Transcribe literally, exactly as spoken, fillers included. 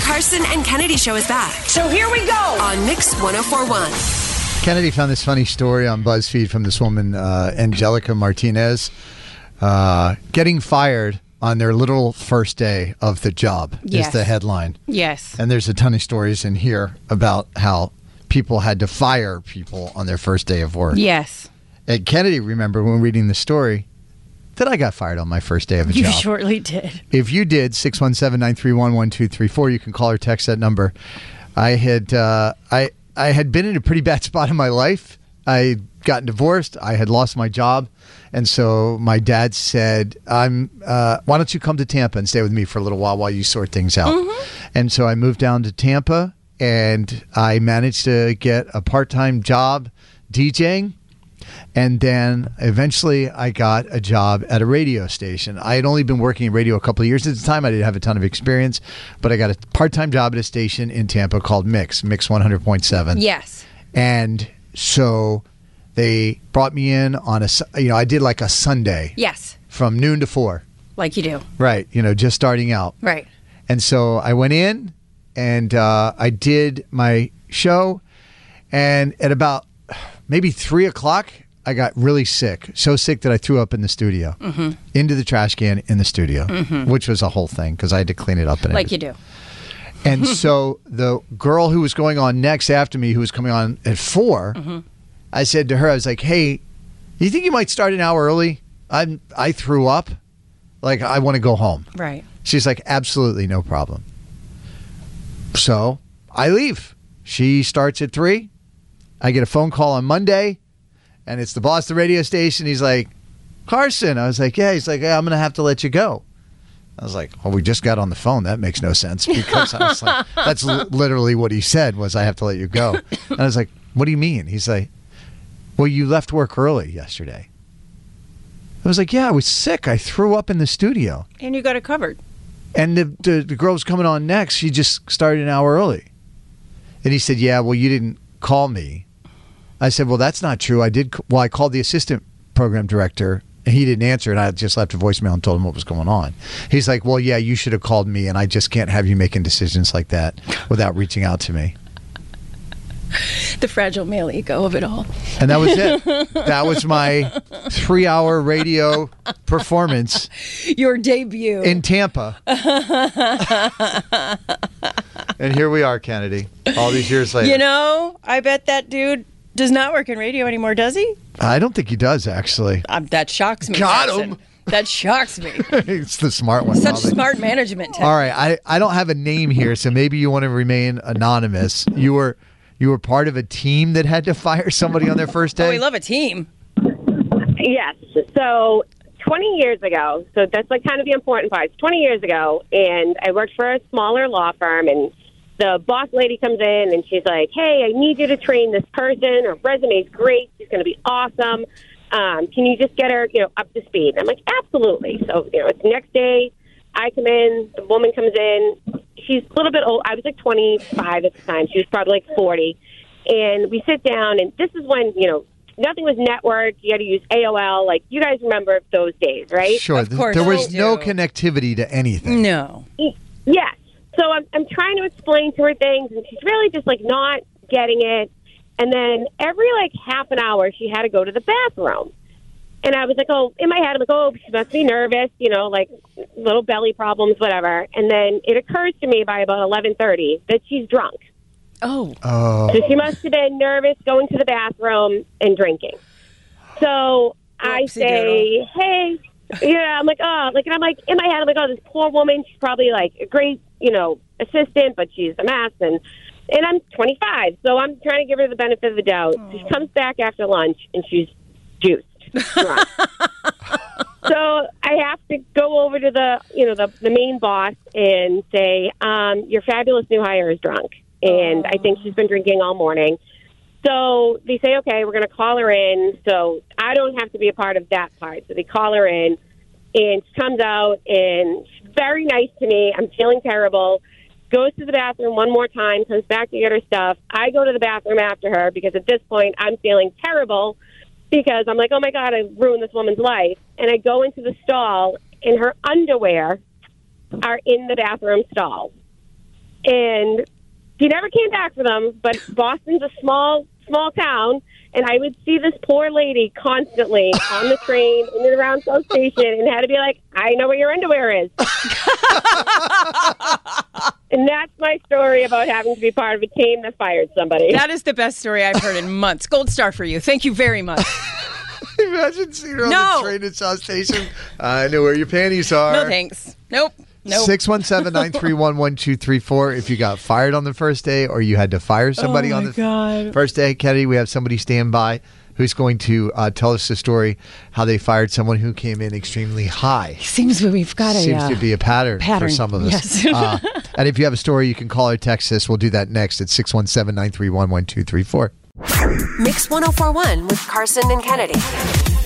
Carson and Kennedy Show is back. So here we go on Mix ten forty-one. Kennedy found this funny story on BuzzFeed from this woman, uh, Angelica Martinez, uh, getting fired on their literal first day of the job yes. is the headline. Yes. And there's a ton of stories in here about how people had to fire people on their first day of work. Yes. And Kennedy, remember when reading the story, that I got fired on my first day of a you job. You shortly did. If you did, six one seven, nine three one, one two three four, you can call or text that number. I had uh, I I had been in a pretty bad spot in my life. I had gotten divorced. I had lost my job. And so my dad said, "I'm. Uh, why don't you come to Tampa and stay with me for a little while while you sort things out?" Mm-hmm. And so I moved down to Tampa, and I managed to get a part-time job DJing. And then eventually I got a job at a radio station. I had only been working in radio a couple of years at the time. I didn't have a ton of experience, but I got a part-time job at a station in Tampa called Mix, Mix one hundred point seven. Yes. And so they brought me in on a, you know, I did like a Sunday. Yes. From noon to four. Like you do. Right. You know, just starting out. Right. And so I went in and uh, I did my show. And at about maybe three o'clock, I got really sick. So sick that I threw up in the studio. Mm-hmm. Into the trash can in the studio, mm-hmm. which was a whole thing because I had to clean it up. And like everything. You do. And so the girl who was going on next after me, who was coming on at four, mm-hmm. I said to her, I was like, "Hey, you think you might start an hour early? I I threw up. Like, I want to go home." Right. She's like, "Absolutely, no problem." So I leave. She starts at three. I get a phone call on Monday, and it's the boss of the radio station. He's like, "Carson." I was like, "Yeah." He's like, "Yeah, I'm going to have to let you go." I was like, "Oh, we just got on the phone. That makes no sense." Because I was like, that's l- literally what he said was, "I have to let you go." And I was like, "What do you mean?" He's like, "Well, you left work early yesterday." I was like, "Yeah, I was sick. I threw up in the studio." And you got it covered. And the, the, the girl was coming on next. She just started an hour early. And he said, "Yeah, well, you didn't call me." I said, "Well, that's not true. I did. Well, I called the assistant program director, and he didn't answer, and I just left a voicemail and told him what was going on." He's like, "Well, yeah, you should have called me, and I just can't have you making decisions like that without reaching out to me." The fragile male ego of it all. And that was it. That was my three-hour radio performance. Your debut. In Tampa. And here we are, Kennedy, all these years later. You know, I bet that dude does not work in radio anymore, does he? I don't think he does, actually. Um, that shocks me. Got Carson. him. That shocks me. It's the smart one. Such probably. Smart management. Tech. All right, I, I don't have a name here, so maybe you want to remain anonymous. You were you were part of a team that had to fire somebody on their first day? Oh, we love a team. Yes. So twenty years ago, so that's like kind of the important part. It's twenty years ago, and I worked for a smaller law firm, and the boss lady comes in, and she's like, "Hey, I need you to train this person. Her resume's great. She's going to be awesome. Um, can you just get her, you know, up to speed?" And I'm like, "Absolutely." So, you know, it's the next day. I come in. The woman comes in. She's a little bit old. I was like twenty-five at the time. She was probably like forty. And we sit down, and this is when, you know, nothing was networked. You had to use A O L. Like, you guys remember those days, right? Sure. Of course there was I no do. connectivity to anything. No. Yes. So I'm, I'm trying to explain to her things, and she's really just, like, not getting it. And then every, like, half an hour, she had to go to the bathroom. And I was like, oh, in my head, I'm like, oh, she must be nervous, you know, like little belly problems, whatever. And then it occurs to me by about eleven thirty that she's drunk. Oh. Oh. So she must have been nervous going to the bathroom and drinking. So I say, hey, yeah, I'm like, oh, like, and I'm like, in my head, I'm like, oh, this poor woman, she's probably like a great, you know, assistant, but she's a mess. And, and I'm twenty-five, so I'm trying to give her the benefit of the doubt. Oh. She comes back after lunch, and she's juiced. Drunk. So I have to go over to the, you know, the, the main boss and say, um, your fabulous new hire is drunk. And I think she's been drinking all morning. So they say, okay, we're going to call her in. So I don't have to be a part of that part. So they call her in, and she comes out, and she's very nice to me. I'm feeling terrible. Goes to the bathroom one more time, comes back to get her stuff. I go to the bathroom after her because at this point I'm feeling terrible because I'm like, oh, my God, I ruined this woman's life. And I go into the stall, and her underwear are in the bathroom stall. and he never came back for them. But Boston's a small, small town, and I would see this poor lady constantly on the train in and around South Station, and had to be like, I know where your underwear is. And that's my story about having to be part of a team that fired somebody. That is the best story I've heard in months. Gold star for you. Thank you very much. Imagine seeing her on No. the train at South Station. I know where your panties are. No thanks. Nope. Nope. six one seven, nine three one, one two three four if you got fired on the first day or you had to fire somebody Oh, on my the God. first day. Kennedy, we have somebody stand by who's going to uh, tell us the story how they fired someone who came in extremely high. Seems we've got a Seems uh, to be a pattern, pattern. for some of us. Yes. uh, and if you have a story, you can call or text us. We'll do that next at six one seven, nine three one, one two three four. Mix one oh four one with Carson and Kennedy.